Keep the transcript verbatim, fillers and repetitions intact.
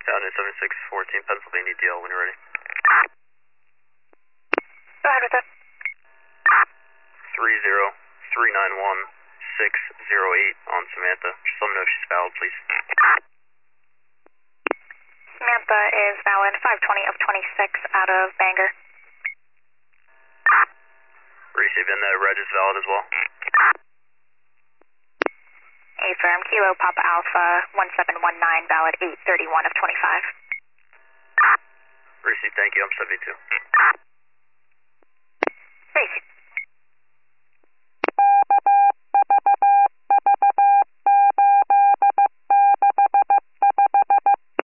Down in seventy-six fourteen Pennsylvania D L when you're ready. Go ahead with it. three zero three nine one six zero eight on Samantha. Just let me know if she's valid, please. Samantha is valid, five twenty of twenty-six out of Bangor. Receive, and the red is valid as well. Affirm, Kilo Papa Alpha one seven one nine, valid eight thirty-one of twenty-five. Receive, thank you, I'm seventy-two. Receive.